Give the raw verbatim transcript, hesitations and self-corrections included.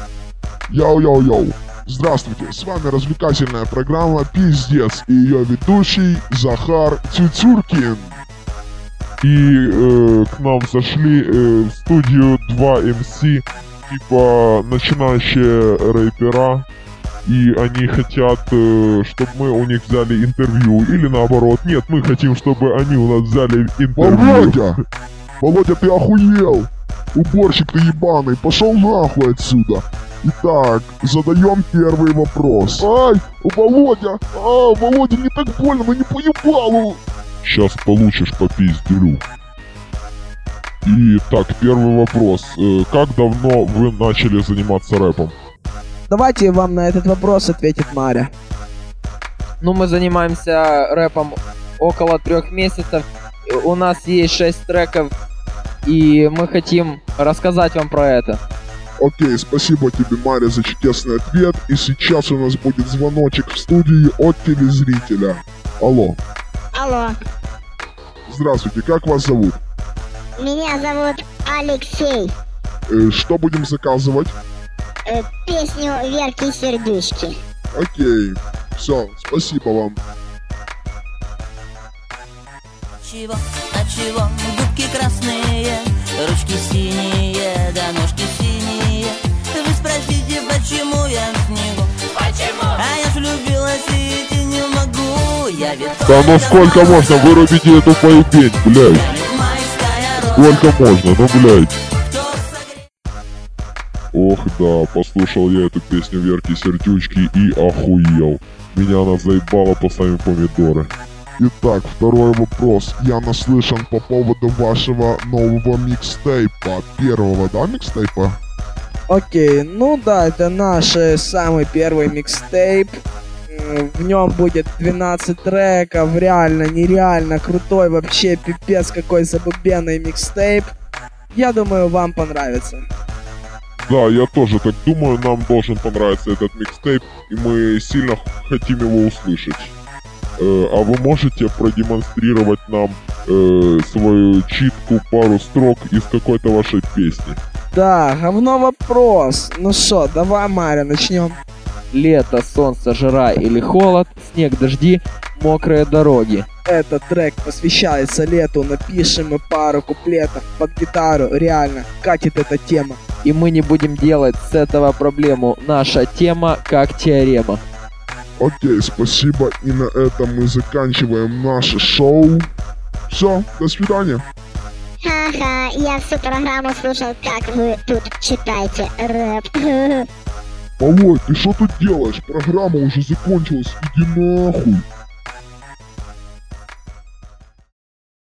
Йоу-йоу-йоу. Здравствуйте, с вами развлекательная программа «Пиздец» и ее ведущий Захар Тютюркин. И э, к нам зашли э, в студию два эм си, типа начинающие рэпера. И они хотят, э, чтобы мы у них взяли интервью. Или наоборот, нет, мы хотим, чтобы они у нас взяли интервью. Володя! Володя, ты охуел! Уборщик ты ебаный, пошел нахуй отсюда! Итак, задаем первый вопрос. Ай, Володя! А, Володя, не так больно, ну не по ебалу! Сейчас получишь по пизделю. И так, первый вопрос. Э, как давно вы начали заниматься рэпом? Давайте вам на этот вопрос ответит Маря. Ну, мы занимаемся рэпом около трех месяцев. У нас есть шесть треков, и мы хотим рассказать вам про это. Окей, спасибо тебе, Маря, за чудесный ответ. И сейчас у нас будет звоночек в студии от телезрителя. Алло. Алло, Здравствуйте, как вас зовут? меня зовут Алексей. Э, что будем заказывать? Э, песню Верки Сердючки. Окей, все, спасибо вам. Чего, от чего губки красные, ручки синие, да ножки синие? Вы спросите, почему я в снегу? Почему? А я ж влюбилась и идти не могу. Я ведь Да ну сколько можно? Вырубите эту поебень, блядь. Сколько можно? Ну, блядь. Ох да, послушал я эту песню Верки Сердючки и охуел. Меня она заебала по сами помидоры. Итак, второй вопрос. Я наслышан по поводу вашего нового микстейпа. Первого, да, микстейпа? Окей, ну да, это наш э, самый первый микстейп. М, В нем будет двенадцать треков, реально, нереально крутой, вообще пипец какой забубенный микстейп. Я думаю, вам понравится. Да, я тоже так думаю, нам должен понравиться этот микстейп, и мы сильно хотим его услышать. Э, а вы можете продемонстрировать нам э, свою читку, пару строк из какой-то вашей песни? Да, говно вопрос. Ну шо, давай, Маря, начнем. Лето, солнце, жара или холод, снег, дожди, мокрые дороги. Этот трек посвящается лету, напишем мы пару куплетов под гитару, реально, катит эта тема. И мы не будем делать с этого проблему. Наша тема как теорема. Окей, спасибо. И на этом мы заканчиваем наше шоу. Все, до свидания. Ха-ха, я всю программу слушал, как вы тут читаете рэп. Володь, ты что тут делаешь? Программа уже закончилась, иди нахуй.